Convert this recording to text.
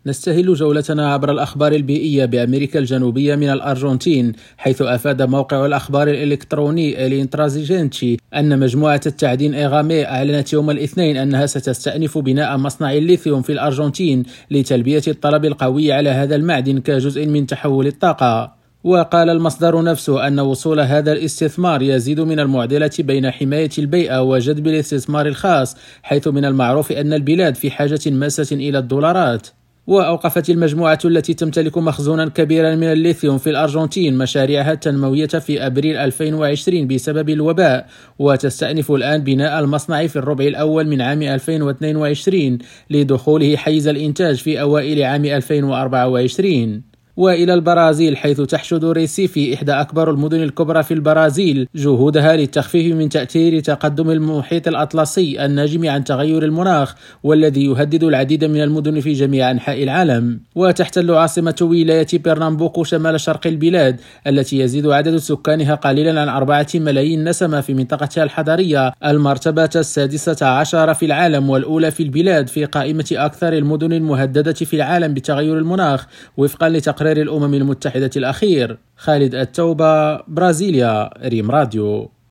نستهل جولتنا عبر الأخبار البيئية بأمريكا الجنوبية من الأرجنتين، حيث أفاد موقع الأخبار الإلكتروني الانترازيجنتي أن مجموعة التعدين إيغامي أعلنت يوم الاثنين أنها ستستأنف بناء مصنع الليثيوم في الأرجنتين لتلبية الطلب القوي على هذا المعدن كجزء من تحول الطاقة. وقال المصدر نفسه أن وصول هذا الاستثمار يزيد من المعضلة بين حماية البيئة وجذب الاستثمار الخاص، حيث من المعروف أن البلاد في حاجة ماسة إلى الدولارات. وأوقفت المجموعة التي تمتلك مخزونا كبيرا من الليثيوم في الأرجنتين مشاريعها التنموية في أبريل 2020 بسبب الوباء، وتستأنف الآن بناء المصنع في الربع الأول من عام 2022 لدخوله حيز الإنتاج في أوائل عام 2024. وإلى البرازيل، حيث تحشد ريسيفي إحدى أكبر المدن الكبرى في البرازيل جهودها للتخفيف من تأثير تقدم المحيط الأطلسي الناجم عن تغير المناخ، والذي يهدد العديد من المدن في جميع أنحاء العالم. وتحتل عاصمة ولاية بيرنامبوكو شمال شرق البلاد، التي يزيد عدد سكانها قليلا عن 4 ملايين نسمة في منطقتها الحضرية، المرتبة 16 في العالم والأولى في البلاد في قائمة أكثر المدن المهددة في العالم بتغير المناخ، وفقا لتقرير الأمم المتحدة الأخير. خالد التوبة، برازيليا، ريم راديو.